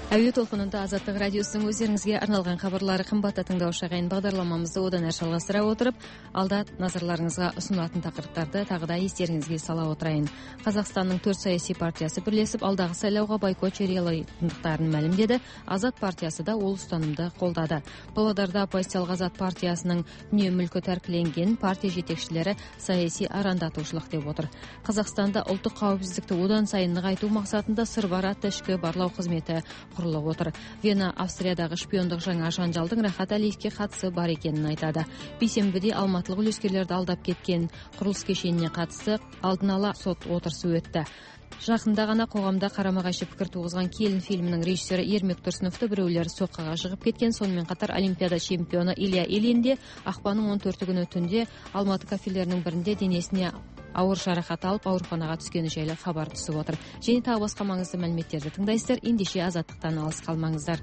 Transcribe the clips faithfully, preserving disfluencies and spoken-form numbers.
Әуе толқынында Азаттық радиосының өздеріңізге арналған хабарлары қымбатты тыңдаушы ағайын, бағдарламамызды одан әрі жалғастыра отырып, алда назарларыңызға ұсынылатын тақырыптарды тағы да естеріңізге сала отырайын. Қазақстанның төрт саяси партиясы бірлесіп алдағы сайлауға бойкот жариялайтындықтарын мәлімдеді. Азат партиясы да ол ұстанымды қолдады. Павлодарда оппозициялық Азат партиясының дүние мүлкі тәркіленген, партия жетекшілері саяси арандатушылық деп отыр. Қазақстанда ұлттық қауіпсіздікті одан сайын нығайту мақсатында сырбар атты ішкі барлау қызметі құрылып отыр. Вена Австриядағы шпиондық жаңа жанжалдың Рахат Әлиевке қатысы бар екенін айтады. Бейсенбіде алматылық үлескерлерді алдап кеткен құрылыс кешеніне қатысты алдын ала сот отырысы өтті. Жақында ғана қоғамда қарама-қайшы пікір туғызған Келін фильмінің режиссері Ермек Тұрсыновты біреулер соққыға жығып кеткен. Сонымен қатар Олимпиада чемпионы Илья Ильин де ақпанның он төрті күні түнде Алматы кафелерінің бірінде денесіне ауыр жарақат алып ауруханаға түскені жайлы хабар түсіп отыр. Және тағы басқа маңызды мәліметтерді тыңдайсыздар. Ендеше Азаттықтан алыс қалмаңыздар.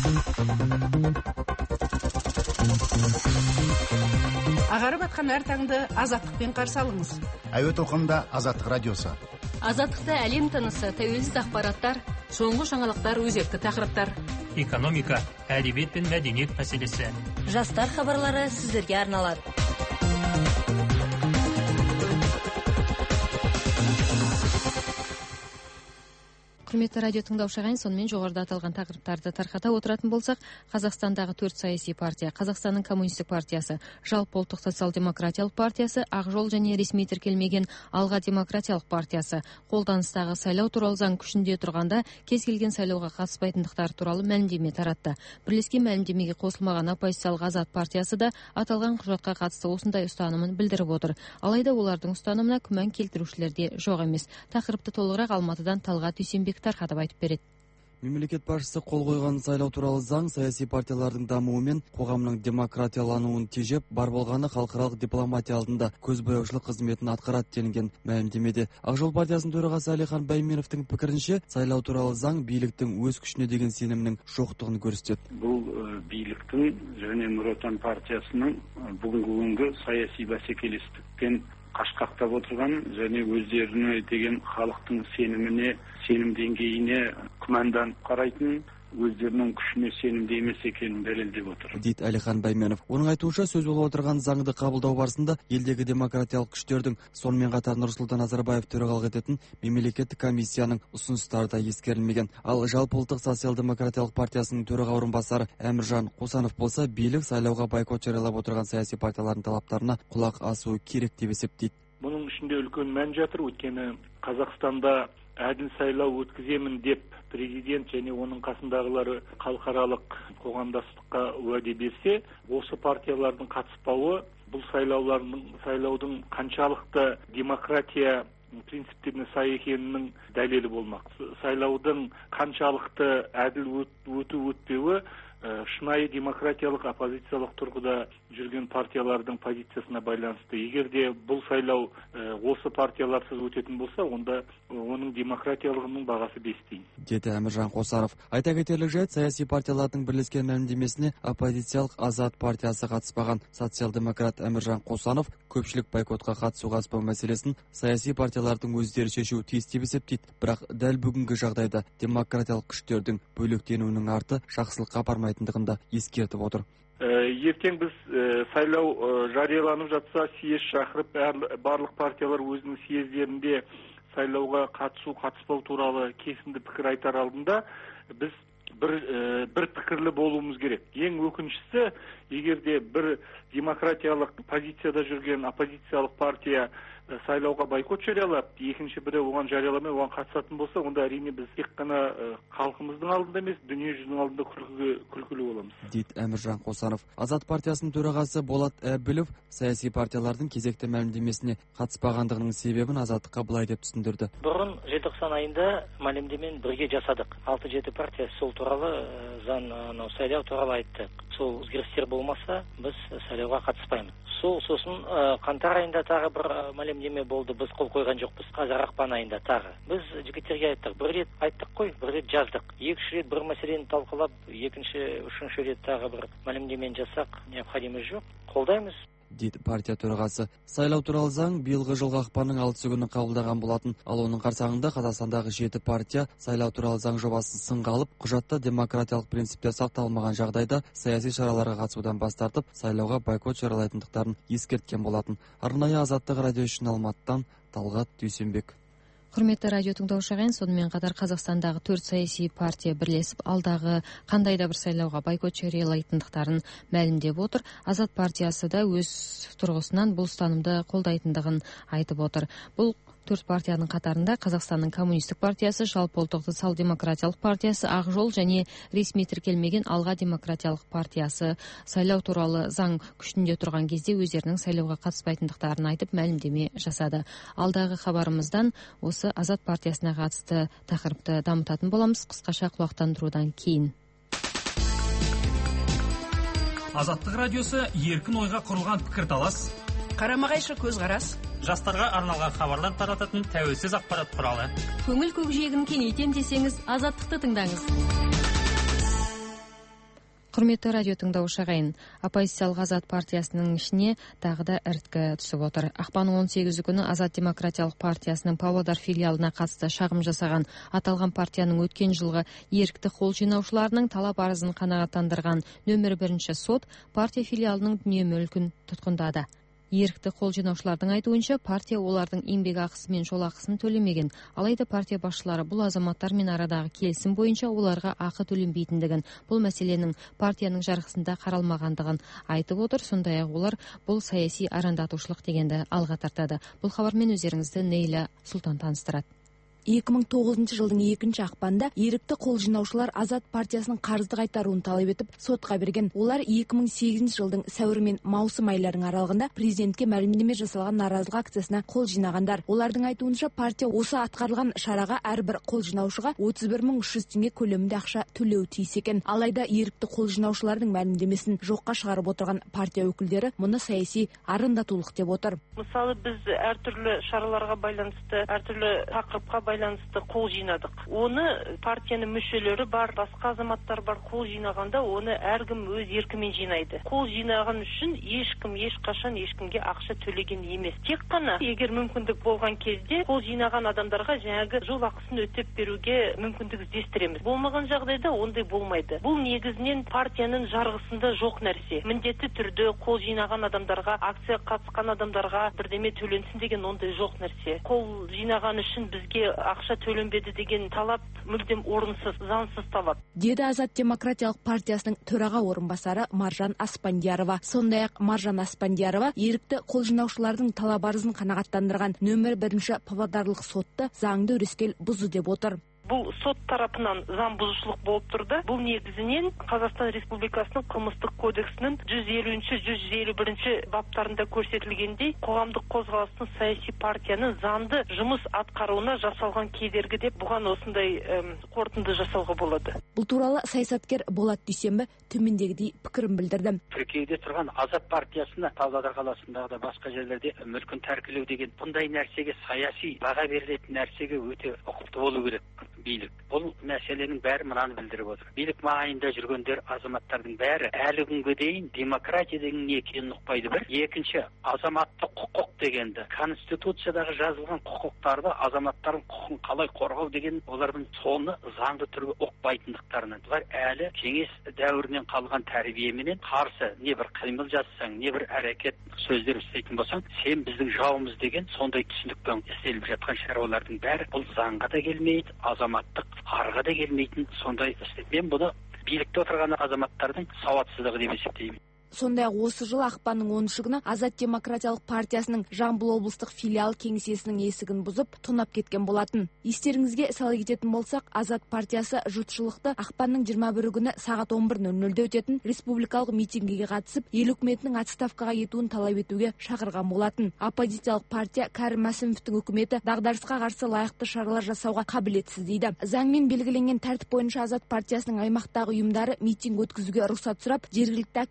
Ағарып атқан әр таңды Азаттықпен қарсы алыңыз. Әуе толқынында Азаттық радиосы. Азаттықта әлем тынысы, тәуелсіз ақпараттар, соңғы жаңалықтар, өзекті тақырыптар. Экономика, әдебиет пен мәдениет мәселесі. Жастар хабарлары сіздерге арналады. Құрметті радио тыңдаушы ағайын, сонымен жоғарыда аталған тақырыптарды тарқата отыратын болсақ, Қазақстандағы төрт саяси партия, Қазақстанның коммунистік партиясы, Жалпы ұлттық социал-демократиялық партиясы, Ақ жол және ресми тіркелмеген Алға демократиялық партиясы қолданыстағы сайлау туралы заң күшінде тұрғанда кез келген сайлауға қатыспайтындықтары туралы мәлімдеме таратты. Бірлескен мәлімдемеге қосылмаған оппозициялық Азат партиясы да аталған құжатқа қатысты осындай ұстанымын білдіріп отыр. Алайда олардың ұстанымына күмән келтірушілер де жоқ емес. Тақырыпты толығырақ Алматыдан Талғат Дүйсенбек тарқатып айтып береді. Мемлекет басшысы қол қойған сайлау туралы заң саяси партиялардың дамуы мен қоғамның демократиялануын тежеп, бар болғаны халықаралық дипломатия алдында көзбояушылық қызметін атқарады делінген мәлімдемеде. Ақ жол партиясының төрағасы Әлихан Бәйменовтің пікірінше, сайлау туралы заң биліктің өз күшіне деген сенімнің жоқтығын көрсетеді. Бұл биліктің және Нұр Отан партиясының бүгінгі күнгі саяси бәсекелестіктен қашқақтап отырған және өздеріне деген халықтың сеніміне, сенім деңгейіне күмәнданып қарайтын, өздерінің күшіне сенімді емес екенін дәлелдеп отыр, дейді Әлихан Бәйменов. Оның айтуынша, сөз болып отырған заңды қабылдау барысында елдегі демократиялық күштердің, сонымен қатар Нұрсұлтан Назарбаев төрағалық ететін мемлекеттік комиссияның ұсыныстары да ескерілмеген. Ал Жалпы ұлттық социал-демократиялық партиясының төраға орынбасары Әміржан Қосанов болса, билік сайлауға бойкот жариялап отырған саяси партиялардың талаптарына құлақ асуы керек деп есептейді. Бұның ішінде үлкен мән жатыр, өйткені Қазақстанда әділ сайлау өткіземін деп президент және оның қасындағылары халықаралық қоғамдастыққа уәде берсе, осы партиялардың қатыспауы бұл сайлаулардың сайлаудың қаншалықты демократия принциптеріне сай екенінің дәлелі болмақ. Сайлаудың қаншалықты әділ өту өтпеуі шынайы демократиялық оппозициялық тұрғыда жүрген партиялардың позициясына байланысты. Егер де бұл сайлау осы партияларсыз өтетін болса, онда оның демократиялығының бағасы бестейін, деді Әміржан Қосанов. Айта кетерлік жайт, саяси партиялардың бірлескен мәлімдемесіне оппозициялық Азат партиясы қатыспаған. Социал-демократ Әміржан Қосанов көпшілік бойкотқа қатысу қатыспау мәселесін саяси партиялардың өздері шешуі тиіс деп есептейді. Бірақ дәл бүгінгі жағдайда демократиялық күштердің бөлектенуінің арты жақсылыққа апармайтындығын да ескертіп отыр. Ертең біз сайлау жарияланып жатса, съезд шақырып, барлық партиялар өзінің съездерінде сайлауға қатысу, қатыспау туралы кесімді пікір айтар алдында біз бір бір пікірлі болуымыз керек. Ең өкініштісі, егер де бір демократиялық позицияда жүрген оппозициялық партия сайлауға бойкот жариялап, екінші бірі оған жарияламай, оған қатысатын болса, онда әрине біз тек қана халқымыздың алдында емес, дүние жүзінің алдында күлкілі боламыз, дейді Әміржан Қосанов. Азат партиясының төрағасы Болат Әбілов саяси партиялардың кезекті мәлімдемесіне қатыспағандығының себебін Азаттыққа былай деп түсіндірді. Бұрын желтоқсан айында мәлімдемені бірге жасадық. алты жеті партия сол туралы заң сайлау туралы айтты. Сол өзгерістер болмаса, біз сайлауға қатыспаймыз. Сол сосын қаңтар айында тағы бір мәлімдеме болды. Біз қол қойған жоқпыз. Қазір ақпан айында тағы. Біз жігіттерге айттық. Бір рет айттық қой, бір рет жаздық. Екінші рет бір мәселені талқылап, екінші, үшінші рет тағы бір мәлімдемені жасақ, необходимы жоқ. Қолдаймыз. дейді партия төрағасы. Сайлау туралы заң биылғы жылғы ақпанның алтысы күні қабылдаған болатын. Ал оның қарсаңында Қазақстандағы жеті партия сайлау туралы заң жобасын сынға алып, құжатта демократиялық принциптер сақталмаған жағдайда саяси шараларға қатысудан бас тартып, сайлауға бойкот жариялайтындықтарын ескерткен болатын. Арнайы Азаттық радио үшін Алматыдан Талғат Дүйсенбек. Құрметті радио тыңдаушы ағайын, сонымен қатар Қазақстандағы төрт саяси партия бірлесіп алдағы қандай да бір сайлауға бойкот жариялайтындықтарын мәлімдеп отыр. Азат партиясы да өз тұрғысынан бұл ұстанымды қолдайтындығын айтып отыр. Бұл төрт партияның қатарында Қазақстанның коммунистік партиясы, Жалпыұлттық социал-демократиялық партиясы, Ақ жол және ресми тіркелмеген Алға демократиялық партиясы сайлау туралы заң күшінде тұрған кезде өздерінің сайлауға қатыспайтындықтарын айтып мәлімдеме жасады. Алдағы хабарымыздан осы Азат партиясына қатысты тақырыпты дамытатын боламыз, қысқаша құлақтандырудан кейін. Азаттық радиосы еркін ойға құрылған пікірталас, қарама-қайшы көзқарас, жастарға арналған хабарлар тарататын тәуелсіз ақпарат құралы. Көңіл көкжиегін кеңейтем десеңіз, Азаттықты тыңдаңыз. Құрметті радио тыңдаушы ағайын, оппозициялық Азат партиясының ішіне тағы да іріткі түсіп отыр. Ақпанның он сегізі күні Азат демократиялық партиясының Павлодар филиалына қатысты шағым жасаған аталған партияның өткен жылғы ерікті қол жинаушыларының талап арызын қанағаттандырған нөмір бірінші сот партия филиалының дүние мүлкін тұтқындады. Ерікті қол жинаушылардың айтуынша, партия олардың еңбек ақысы мен жол ақысын төлемеген. Алайда партия басшылары бұл азаматтармен арадағы келісім бойынша оларға ақы төленбейтіндігін, бұл мәселенің партияның жарғысында қаралмағандығын айтып отыр. Сондай-ақ олар бұл саяси арандатушылық дегенді алға тартады. Бұл хабармен өздеріңізді Нейла Сұлтан таныстырады. екі мың тоғызыншы жылдың екінші ақпанда ерікті қол жинаушылар Азат партиясының қарызды қайтаруын талап етіп сотқа берген. Олар екі мың сегізінші жылдың сәуір мен маусым айларының аралығында президентке мәлімдеме жасалған наразылық акциясына қол жинағандар. Олардың айтуынша, партия осы атқарылған шараға әрбір қол жинаушыға отыз бір мың үш жүз теңге көлемінде ақша төлеуі тиіс екен. Алайда ерікті қол жинаушылардың мәлімдемесін жоққа шығарып отырған партия өкілдері мұны саяси арандатулық деп отыр. Мысалы, біз әртүрлі шараларға байланысты, әртүрлі тақырыпқа байланысты қол жинадық. Оны партияның мүшелері бар, басқа азаматтар бар. Қол жинағанда оны әркім өз еркімен жинайды. Қол жинаған үшін ешкім ешқашан ешкімге ақша төлеген емес. Тек қана егер мүмкіндік болған кезде қол жинаған адамдарға жаңағы жол ақысын өтеп беруге мүмкіндік іздестіреміз. Болмаған жағдайда ондай болмайды. Бұл негізінен партияның жарғысында жоқ нәрсе. Міндетті түрде қол жинаған адамдарға, акция қатысқан адамдарға бірдеме төленсін деген ондай жоқ нәрсе. Қол жинаған үшін бізге ақша төленбеді деген талап мүлдем орынсыз, заңсыз талап. Деді Азат демократиялық партиясының төраға орынбасары Маржан Аспандиярова. Сондай-ақ Маржан Аспандиярова ерікті қол жинаушылардың талап арызын қанағаттандырған нөмір бірінші павлодарлық сотты заңды өрескел бұзды деп отыр. Бұл сот тарапынан заң бұзушылық болып тұрды. Бұл негізінен Қазақстан Республикасының қылмыстық кодексінің жүз елуінші жүз елу бірінші баптарында көрсетілгендей, қоғамдық қозғалыстың саяси партияның заңды жұмыс атқаруына жасалған кедергі деп бұған осындай әм, қорытынды жасауға болады. Бұл туралы саясаткер Болат Дүйсенбі төмендегідей пікірін білдірді. Тіркеуде тұрған Азат партиясына Павлодар қаласындағы да басқа жерлерде мүлкін тәркілеу деген бұндай нәрсеге, саяси баға берілетін нәрсеге өте ұқыпты болу керек. Билік. Бұл мәселенің бәрі мынаны білдіріп отыр. Билік маңайында жүргендер азаматтардың бәрі әлі күнге дейін демократия деген не екенін ұқпайды. Бір, екінші, азаматтық құқық дегенді, конституциядағы жазылған құқықтарды, азаматтардың құқығын қалай қорғау деген олардың соны заңды түрге ұқпайтындықтарынан. Бұлар әлі кеңес дәуірінен қалған тәрбиеменен қарсы не бір қимыл жасасаң, не бір әрекет сөздер істейтін болсаң, сен біздің жауымыз деген сондай түсінікпен істеліп жатқан шаруалардың бәрі бұл заңға да келмейді, азаматтық арға да келмейтін сондай істе. Мен бұны билікте отырған азаматтардың сауатсыздығы деп есептеймін. Сондай-ақ осы жыл ақпанның оныншы күні Азат демократиялық партиясының Жамбыл облыстық филиал кеңсесінің есігін бұзып, тонап кеткен болатын. Естеріңізге сала кететін болсақ, Азат партиясы жұртшылықты ақпанның жиырма бірі күні сағат он бір нөл нөлде өтетін республикалық митингіге қатысып, ел үкіметінің отставкаға кетуін талап етуге шақырған болатын. Оппозициялық партия Кәрім Мәсімовтің үкіметі дағдарысқа қарсы лайықты шаралар жасауға қабілетсіз дейді. Заңмен белгіленген тәртіп бойынша Азат партиясының аймақтағы ұйымдары митинг өткізуге рұқсат сұрап, жергілікті әкімдерге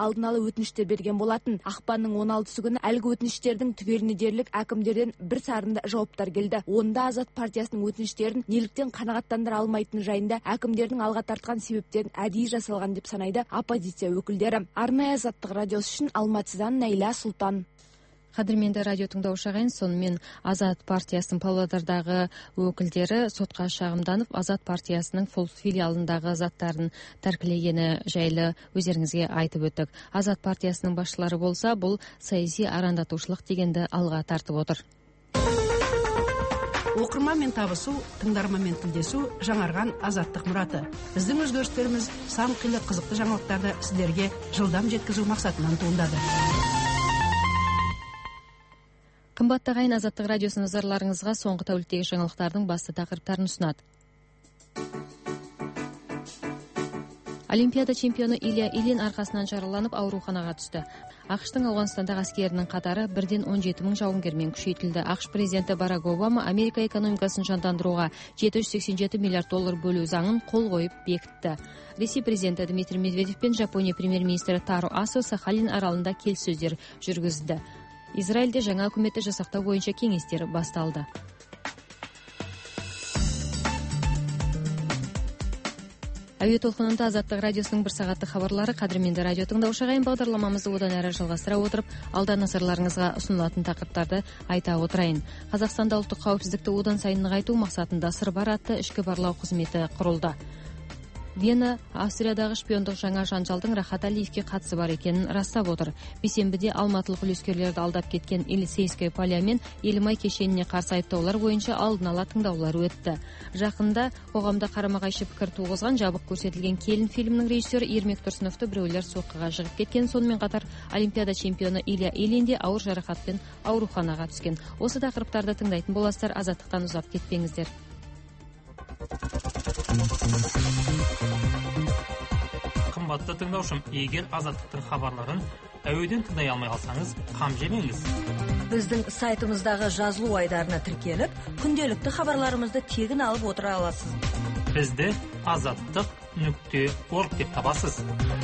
алдын ала өтініштер берген болатын. Ақпанның он алтысы күні әлгі өтініштердің түгеліне дерлік әкімдерден бір сарында жауаптар келді. Онда Азат партиясының өтініштерін неліктен қанағаттандыра алмайтыны жайында әкімдердің алға тартқан себептерін әдейі жасалған деп санайды оппозиция өкілдері. Арнайы Азаттық радиосы үшін Алматыдан Найла Сұлтан. Қадірменді радио тыңдаушы ағайын, сонымен Азат партиясының Павлодардағы өкілдері сотқа шағымданып, Азат партиясының филиалындағы заттарын тәркілегені жайлы өздеріңізге айтып өттік. Азат партиясының басшылары болса, бұл саяси арандатушылық дегенді алға тартып отыр. Оқырманмен табысу, тыңдарманмен тілдесу жаңарған азаттық мұраты. Біздің өзгерістеріміз сан қилы қызықты жаңалықтарды сіздерге жылдам жеткізу мақсатынан туындады. Қымбатты ағайын, Азаттық радиосының назарларыңызға соңғы тәуліктегі жаңалықтардың басты тақырыптарын ұсынады. Олимпиада чемпионы Илья Ильин арқасынан жараланып ауруханаға түсті. ақш-тың Ауғанстандағы әскерінің қатары бірден он жеті мың жауынгермен күшейтілді. ақш президенті Барак Обама Америка экономикасын жандандыруға жеті жүз сексен жеті миллиард доллар бөлу заңын қол қойып бекітті. Ресей президенті Дмитрий Медведев пен Жапония премьер-министрі Таро Асо Сахалин аралында келіссөздер жүргізді. Израильде жаңа үкіметті жасақтау бойынша кеңестер басталды. Әуе толқынында Азаттық радиосының бір сағатты хабарлары. Қадірменді радио тыңдаушы ағайын, бағдарламамызды одан әрі жалғастыра отырып, алда назарларыңызға ұсынылатын тақырыптарды айта отырайын. Қазақстанда ұлттық қауіпсіздікті одан сайын нығайту мақсатында Сырбар атты ішкі барлау қызметі құрылды. Вена Австриядағы шпиондық жаңа жанжалдың Рахат Алиевке қатысы бар екенін растап отыр. Бейсенбіде алматылық үлескерлерді алдап кеткен Елисейская поля мен Елімай кешеніне қарсы айыптаулар бойынша алдын ала тыңдаулар өтті. Жақында қоғамда қарама-қайшы пікір туғызған жабық көрсетілген келін фильмінің режиссері Ермек Тұрсыновты біреулер соққыға жығып кеткен. Сонымен қатар Олимпиада чемпионы Илья Ильин де ауыр жарақатпен ауруханаға түскен. Осы тақырыптарды тыңдайтын боласыздар, Азаттықтан ұзап кетпеңіздер. Қымбатты тыңдаушым, егер Азаттықтың хабарларын әуеден тыңдай алмай қалсаңыз, қам жемеңіз. Біздің сайтымыздағы жазылу айдарына тіркеліп, күнделікті хабарларымызды тегін алып отыра аласыз. Бізді азаттық нүкте орг деп табасыз.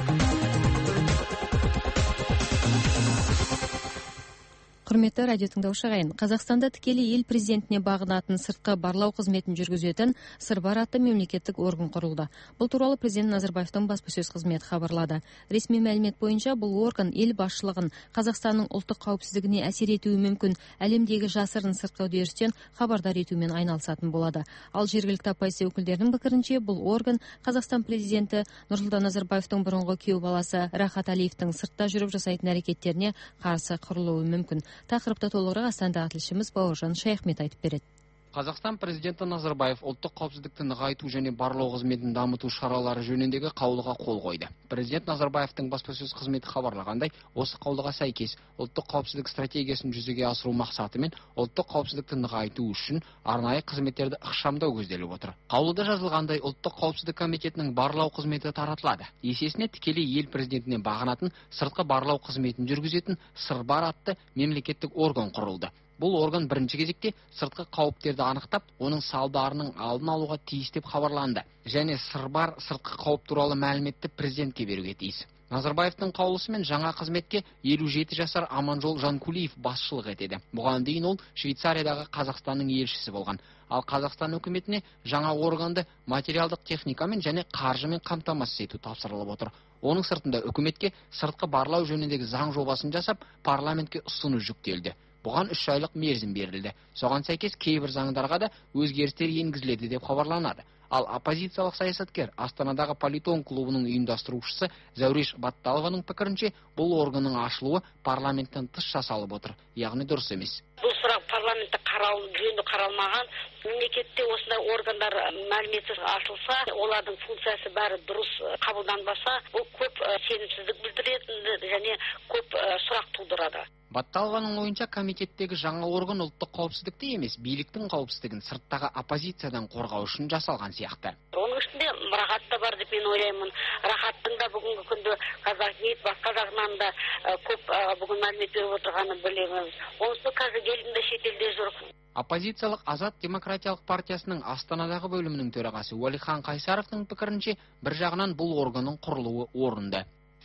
Құрметті радио тыңдаушы ағайын, Қазақстанда тікелей ел президентіне бағынатын сыртқы барлау қызметін жүргізетін Сырбар атты мемлекеттік орган құрылды. Бұл туралы президент Назарбаевтың баспасөз қызметі хабарлады. Ресми мәлімет бойынша бұл орган ел басшылығын Қазақстанның ұлттық қауіпсіздігіне әсер етуі мүмкін әлемдегі жасырын сыртқы үдерістен хабардар етумен айналысатын болады. Ал жергілікті оппозиция өкілдерінің пікірінше бұл орган Қазақстан президенті Нұрсұлтан Назарбаевтың бұрынғы күйеу баласы Рахат Алиевтің сыртта жүріп жасайтын әрекеттеріне қарсы құрылуы мүмкін. Тақырыпты толығырақ Астанадағы тілшіміз Бауыржан Шайхмет айтып береді. Қазақстан президенті Назарбаев ұлттық қауіпсіздікті нығайту және барлау қызметін дамыту шаралары жөніндегі қаулыға қол қойды. Президент Назарбаевтың баспасөз қызметі хабарлағандай, осы қаулыға сәйкес ұлттық қауіпсіздік стратегиясын жүзеге асыру мақсатымен ұлттық қауіпсіздікті нығайту үшін арнайы қызметтерді ықшамдау көзделіп отыр. Қаулыда жазылғандай, ұлттық қауіпсіздік комитетінің барлау қызметі таратылады. Есесіне тікелей ел президентіне бағынатын сыртқы барлау қызметін жүргізетін Сырбар атты мемлекеттік орган құрылды. Бұл орган бірінші кезекте сыртқы қауіптерді анықтап, оның салдарының алдын алуға тиіс деп хабарланды. Және Сырбар сыртқы қауіп туралы мәліметті президентке беруге тиіс. Назарбаевтың қаулысымен жаңа қызметке елу жеті жасар Аманжол Жанкулиев басшылық етеді. Бұған дейін ол Швейцариядағы Қазақстанның елшісі болған. Ал Қазақстан үкіметіне жаңа органды материалдық техникамен және қаржымен қамтамасыз ету тапсырылып отыр. Оның сыртында үкіметке сыртқы барлау жөніндегі заң жобасын жасап, парламентке ұсыну жүктелді. Бұған үш айлық мерзім берілді. Соған сәйкес кейбір заңдарға да өзгерістер енгізіледі деп хабарланады. Ал оппозициялық саясаткер Астанадағы Политон клубының ұйымдастырушысы Зәуреш Батталованың пікірінше, бұл органның ашылуы парламенттен тыс жасалып отыр, яғни дұрыс емес. Бұл сұрақ парламентте қаралып, жөнді қаралмаған. Мемлекетте осындай органдар мәліметсіз ашылса, олардың функциясы бәрі дұрыс қабылданбаса, бұл көп сенімсіздік білдіреді және көп сұрақ тудырады. Батталованың ойынша, комитеттегі жаңа орган ұлттық қауіпсіздікті емес, биліктің қауіпсіздігін сырттағы оппозициядан қорғау үшін жасалған сияқты. Оның ішінде Рахат та бар деп мен ойлаймын. Рахаттың да бүгінгі күнде Казахмет, басқа жағынан да көп бүгін мәлімет беріп отырғаны білеміз. Онысы қазір елінде шетелде жүр. Оппозициялық Азат демократиялық партиясының Астанадағы бөлімінің төрағасы Уәлихан Қайсаровтың пікірінше, бір жағынан бұл органның құрылуы орынды.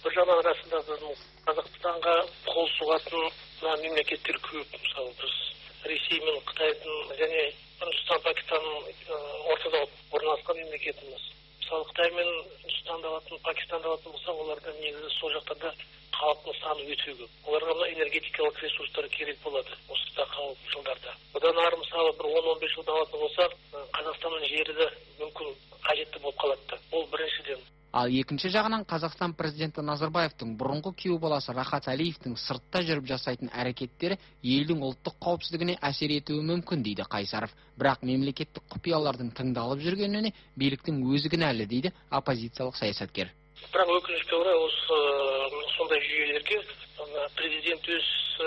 бір жағынан арасында біздің Қазақстанға қол сұғатын мемлекеттер көп. Мысалы біз Ресей мен Қытайдың және Үндістан, Пакистанның ортада орналасқан мемлекетіміз. Мысалы Қытай мен Үндістанды алатын, Пакистанды алатын болса, оларда негізі сол жақтарда халықтың саны өте көп. Оларға мына энергетикалық ресурстар керек болады осы тақау жылдарда. Одан ары мысалы бір он он бес жылда алатын болса, Қазақстанның жері де мүмкін қажетті болып қалады. Ол біріншіден. Ал екінші жағынан Қазақстан президенті Назарбаевтың бұрынғы күйеу баласы Рахат Алиевтің сыртта жүріп жасайтын әрекеттері елдің ұлттық қауіпсіздігіне әсер етуі мүмкін дейді Қайсаров. Бірақ мемлекеттік құпиялардың тыңдалып жүргеніне биліктің өзі кінәлі дейді оппозициялық саясаткер. Бірақ өкінішке орай осы сондай жүйелерге президент өз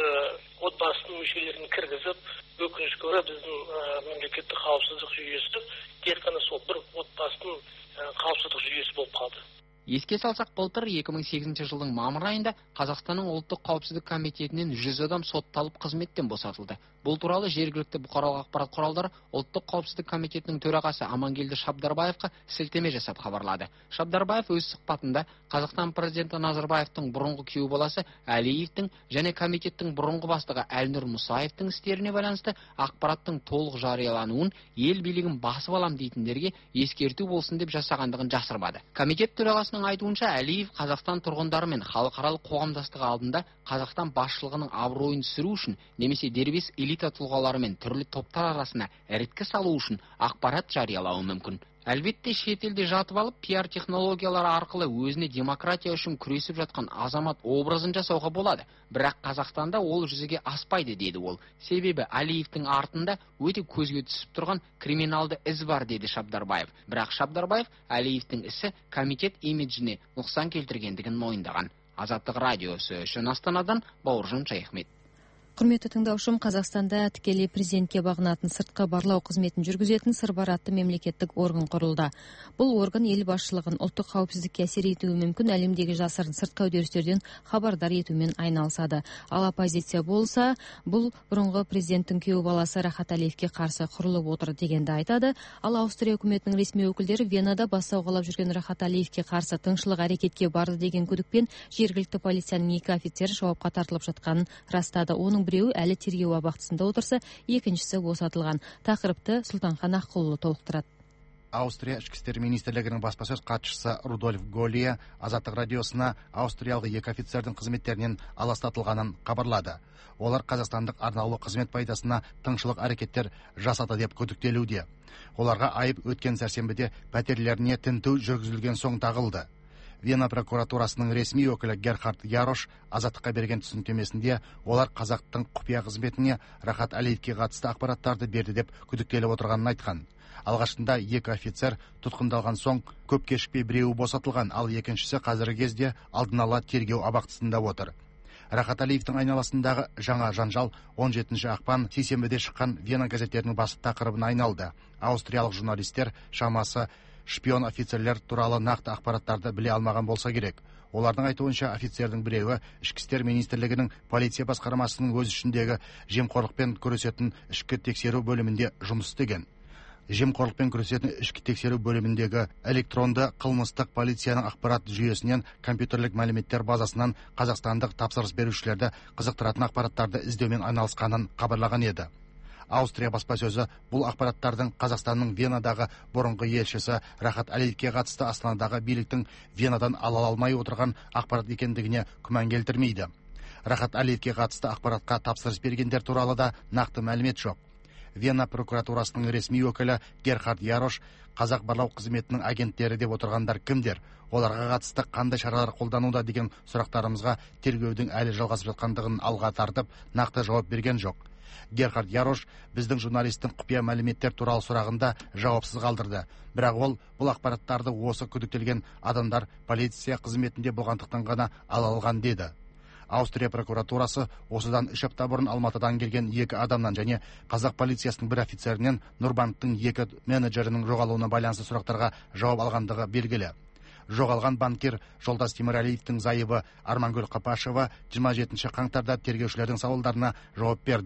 отбасының мүшелерін кіргізіп, өкінішке орай біздің мемлекеттік қауіпсіздік жүйесі тек қана сол бір отбасының қауіпсіздік жүйесі болып қалды. Еске салсақ, былтыр екі мың сегізінші жылдың мамыр айында Қазақстанның ұлттық қауіпсіздік комитетінен жүз адам сотталып қызметтен босатылды. Бұл туралы жергілікті бұқаралық ақпарат құралдары ұлттық қауіпсіздік комитетінің төрағасы Амангелді Шабдарбаевқа сілтеме жасап хабарлады. Шабдарбаев өз сұхбатында Қазақстан президенті Назарбаевтың бұрынғы күйеу баласы Алиевтің және комитеттің бұрынғы бастығы Әлнұр Мұсаевтың істеріне байланысты ақпараттың толық жариялануын ел билігін басып алам дейтіндерге ескерту болсын деп жасағандығын жасырмады. Комитет төрағасының айтуынша, Алиев Қазақстан тұрғындары мен халықаралық қоғамдастығы алдында Қазақстан басшылығының абыройын түсіру үшін немесе дербес элита тұлғалары мен түрлі топтар арасына іріткі салу үшін ақпарат жариялауы мүмкін. Әлбетте шетелде жатып алып пиар технологиялары арқылы өзіне демократия үшін күресіп жатқан азамат образын жасауға болады. Бірақ Қазақстанда ол жүзеге аспайды деді ол. Себебі Алиевтің артында өте көзге түсіп тұрған криминалды із бар деді Шабдарбаев. Бірақ Шабдарбаев Алиевтің ісі комитет имиджіне нұқсан келтіргендігін мойындаған. Азаттық радиосы үшін Астанадан Бауыржан Шайхмет. Құрметті тыңдаушым, Қазақстанда тікелей президентке бағынатын сыртқы барлау қызметін жүргізетін Сырбар атты мемлекеттік орган құрылды. Бұл орган ел басшылығын ұлттық қауіпсіздікке әсер етуі мүмкін әлемдегі жасырын сыртқы үдерістерден хабардар етумен айналысады. Ал оппозиция болса, бұл бұрынғы президенттің күйеу баласы Рахат Алиевке қарсы құрылып отыр дегенді айтады. Ал Аустрия үкіметінің ресми өкілдері Венада бас сауғалап жүрген Рахат Алиевке қарсы тыңшылық әрекетке барды деген күдікпен жергілікті полицияның екі офицері жауапқа тартылып жатқанын растады. Оның біреуі әлі тергеу абақтысында отырса, екіншісі босатылған. Тақырыпты Сұлтанхан Аққұлұлы толықтырады. Аустрия ішкі істер министрлігінің баспасөз хатшысы Рудольф Голия Азаттық радиосына аустриялық екі офицердің қызметтерінен аластатылғанын хабарлады. Олар қазақстандық арнаулы қызмет пайдасына тыңшылық әрекеттер жасады деп күдіктелуде. Оларға айып өткен сәрсенбіде пәтерлеріне тінту жүргізілген соң тағылды. Вена прокуратурасының ресми өкілі Герхард Ярош Азаттыққа берген түсініктемесінде олар қазақтың құпия қызметіне Рахат Алиевке қатысты ақпараттарды берді деп күдіктеліп отырғанын айтқан. Алғашында екі офицер тұтқындалған соң көп кешікпей біреуі босатылған, ал екіншісі қазіргі кезде алдын ала тергеу абақтысында отыр. Рахат Алиевтің айналасындағы жаңа жанжал он жетінші ақпан сейсенбіде шыққан Вена газеттерінің басты тақырыбына айналды. Аустриялық журналистер шамасы шпион офицерлер туралы нақты ақпараттарды біле алмаған болса керек. Олардың айтуынша офицердің біреуі ішкі істер министрлігінің полиция басқармасының өз ішіндегі жемқорлықпен күресетін ішкі тексеру бөлімінде жұмыс істеген. Жемқорлықпен күресетін ішкі тексеру бөліміндегі электронды қылмыстық полицияның ақпарат жүйесінен компьютерлік мәліметтер базасынан қазақстандық тапсырыс берушілерді қызықтыратын ақпараттарды іздеумен айналысқанын хабарлаған еді. Аустрия баспасөзі бұл ақпараттардың Қазақстанның Венадағы бұрынғы елшісі Рахат Алиевке қатысты Астанадағы биліктің Венадан ала алмай отырған ақпарат екендігіне күмән келтірмейді. Рахат Алиевке қатысты ақпаратқа тапсырыс бергендер туралы да нақты мәлімет жоқ. Вена прокуратурасының ресми өкілі Герхард Ярош қазақ барлау қызметінің агенттері деп отырғандар кімдер? Оларға қатысты қандай шаралар қолдануда деген сұрақтарымызға тергеудің әлі жалғасып жатқандығын алға тартып, нақты жауап берген жоқ. Герхард Ярош біздің журналистің құпия мәліметтер туралы сұрағында жауапсыз қалдырды. Бірақ ол бұл ақпараттарды осы күдіктелген адамдар полиция қызметінде болғандықтан ғана ала алған деді. Аустрия прокуратурасы осыдан үш апта бұрын Алматыдан келген екі адамнан және қазақ полициясының бір офицерінен Нұрбанктың екі менеджерінің жоғалуына байланысты сұрақтарға жауап алғандығы белгілі. Жоғалған банкир Жолдас Темірәлиевтің зайыбы Армангүл Қапашева жиырма жетінші қаңтарда тергеушілердің сауалдарына жауап берді.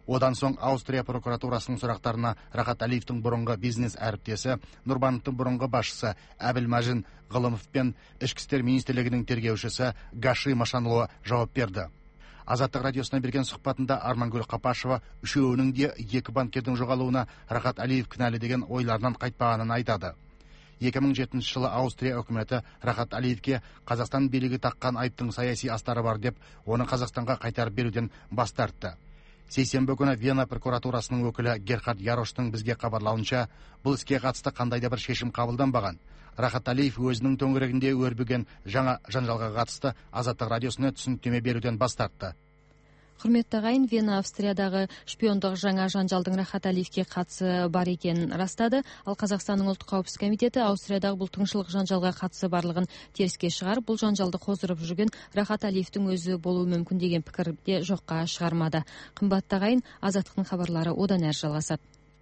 Одан соң Аустрия прокуратурасының сұрақтарына Рахат Алиевтің бұрынғы бизнес әріптесі, Нұрбановтың бұрынғы басшысы Әбілмәжін Ғылымов пен Ішкі істер министрлігінің тергеушісі Гаши Машанло жауап берді. Азаттық радиосына берген сұхбатында Армангүл Қапашева үшеуінің де екі банкирдің жоғалуына Рахат Алиев кінәлі деген ойларынан қайтпағанын айтады. екі мың жетінші жылы Аустрия үкіметі Рахат Алиевке Қазақстан билігі таққан айыптың саяси астары бар деп, оны Қазақстанға қайтарып беруден бас тартты. Сейсенбі күні Вена прокуратурасының өкілі Герхард Яроштың бізге хабарлауынша, бұл іске қатысты қандай да бір шешім қабылданбаған. Рахат Алиев өзінің төңірегінде өрбіген жаңа жанжалға қатысты Азаттық радиосына түсініктеме беруден бас тартты. Құрметті ағайын, Вена Австриядағы шпиондық жаңа жанжалдың Рахат Алиевке қатысы бар екенін растады. Ал Қазақстанның ұлттық қауіпсіздік комитеті Аустриядағы бұл тыңшылық жанжалға қатысы барлығын теріске шығарып, бұл жанжалды қоздырып жүрген Рахат Алиевтің өзі болуы мүмкін деген пікірде жоққа шығармады. Қымбатты ағайын, Азаттықтың хабарлары одан әрі жалғасады.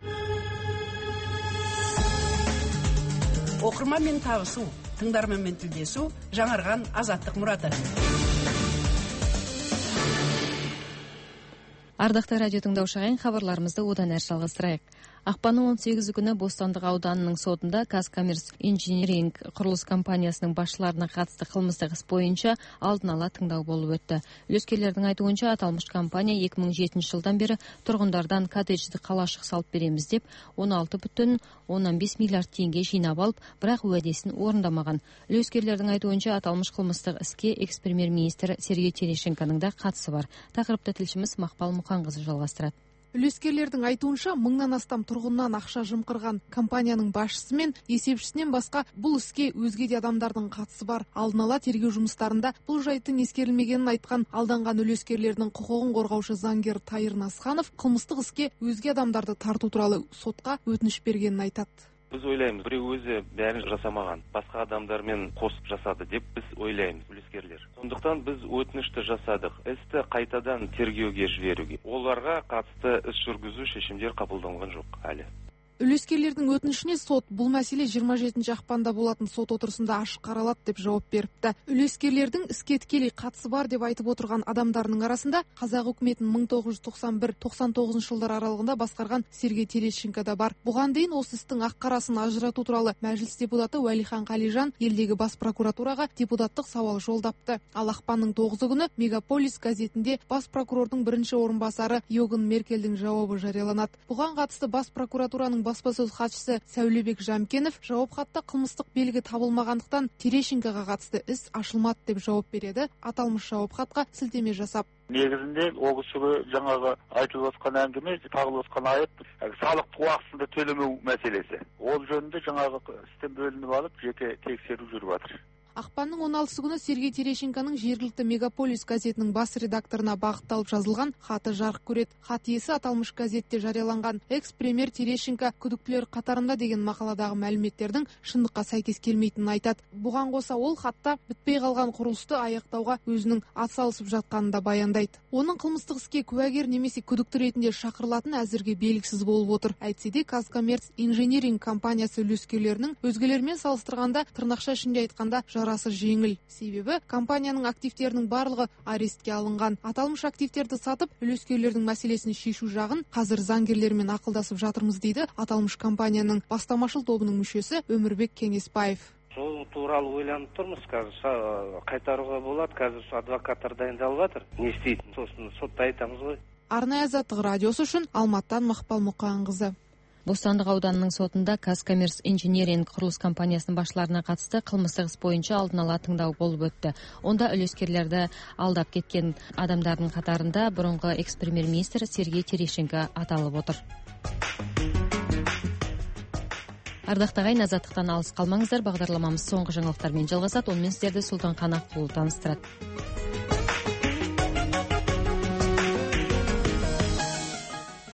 Оқырманмен табысу, тыңдарманмен тілдесу, жаңарған Азаттық мұраты. Ардақты радио тыңдаушы ағайын, хабарларымызды одан әрі жалғастырайық. Ақпанның он сегізі күні Бостандық ауданының сотында Казкоммерс инжиниринг құрылыс компаниясының басшыларына қатысты қылмыстық іс бойынша алдын ала тыңдау болып өтті. Үлескерлердің айтуынша, аталмыш компания екі мың жетінші жылдан бері тұрғындардан коттеджді қалашық салып береміз деп он алты бүтін оннан бес миллиард теңге жинап алып, бірақ уәдесін орындамаған. Үлескерлердің айтуынша, аталмыш қылмыстық іске экс-премьер-министр Сергей Терещенконың да қатысы бар. Тақырыпты тілшіміз Мақпал Мұқанқызы жалғастырады. Үлескерлердің айтуынша, мыңнан астам тұрғыннан ақша жымқырған компанияның басшысы мен есепшісінен басқа бұл іске өзге де адамдардың қатысы бар. Алдын ала тергеу жұмыстарында бұл жайттың ескерілмегенін айтқан алданған үлескерлердің құқығын қорғаушы заңгер Тайыр Насханов қылмыстық іске өзге адамдарды тарту туралы сотқа өтініш бергенін айтады. Біз ойлаймыз, біреу өзі бәрін жасамаған, басқа адамдармен қосып жасады деп біз ойлаймыз, үлескерлер. Сондықтан біз өтінішті жасадық, істі қайтадан тергеуге жіберуге. Оларға қатысты іс жүргізу шешімдер қабылданған жоқ әлі. Үлескерлердің өтінішіне сот бұл мәселе жиырма жетінші ақпанда болатын сот отырысында ашық қаралады деп жауап беріпті. Үлескерлердің іске тікелей қатысы бар деп айтып отырған адамдарының арасында қазақ үкіметін мың тоғыз жүз тоқсан бір тоқсан тоғызыншы жылдар аралығында басқарған Сергей Терещенко да бар. Бұған дейін осы істің ақ-қарасын ажырату туралы мәжіліс депутаты Уәлихан Қалижан елдегі бас прокуратураға депутаттық сауал жолдапты. Ал ақпанның тоғызы күні Мегаполис газетінде бас прокурордың бірінші орынбасары Йоган Меркельдің жауабы жарияланады. Бұған қатысты бас прокуратураның баспасөз хатшысы Сәулебек Жамкенов жауап хатта қылмыстық белгі табылмағандықтан Терещенкоға қатысты іс ашылмады деп жауап береді. Аталмыш жауап хатқа сілтеме жасап. Негізінде ол кісіге жаңағы айтылып жатқан әңгіме, тағылып жатқан айып салықты уақытында төлемеу мәселесі. Ол жөнінде жаңағы істен бөлініп алып, жеке тексеру жүріп жатыр. Ақпанның он алтысы күні Сергей Терещенконың жергілікті Мегаполис газетінің бас редакторына бағытталып жазылған хаты жарық көреді. Хат иесі аталмыш газетте жарияланған экс-премьер Терещенко күдіктілер қатарында деген мақаладағы мәліметтердің шындыққа сәйкес келмейтінін айтады. Бұған қоса ол хатта бітпей қалған құрылысты аяқтауға өзінің атсалысып жатқанын да баяндайды. Оның қылмыстық іске куәгер немесе күдікті ретінде шақырылатын әзірге белгісіз болып отыр. Әйтсе де Казкоммерс инжиниринг компаниясы үлескерлерінің өзгелермен салыстырғанда, тырнақша ішінде айтқанда, жарасы жеңіл. Себебі компанияның активтерінің барлығы арестке алынған. Аталмыш активтерді сатып, үлескерлердің мәселесін шешу жағын қазір заңгерлермен ақылдасып жатырмыз дейді аталмыш компанияның бастамашыл тобының мүшесі Өмірбек Кеңесбаев. Сол туралы ойланып тұрмыз, қазір қайтаруға болады, қазір адвокаттар дайындалып жатыр. Не істейтін, сосын сотта айтамыз ғой. Арнайы Азаттық радиосы үшін Алматтан Мақпал Мұқанқызы. Бостандық ауданының сотында Казкоммерс инжиниринг құрылыс компаниясының басшыларына қатысты қылмыстық іс бойынша алдын ала тыңдау болып өтті. Онда үлескерлерді алдап кеткен адамдардың қатарында бұрынғы экс-премьер-министр Сергей Терещенко аталып отыр. Ардақты ағайын, Азаттықтан алыс қалмаңыздар. Бағдарламамыз соңғы жаңалықтармен жалғасады. Онымен сіздерді Сұлтан Қанақұлы таныстырады.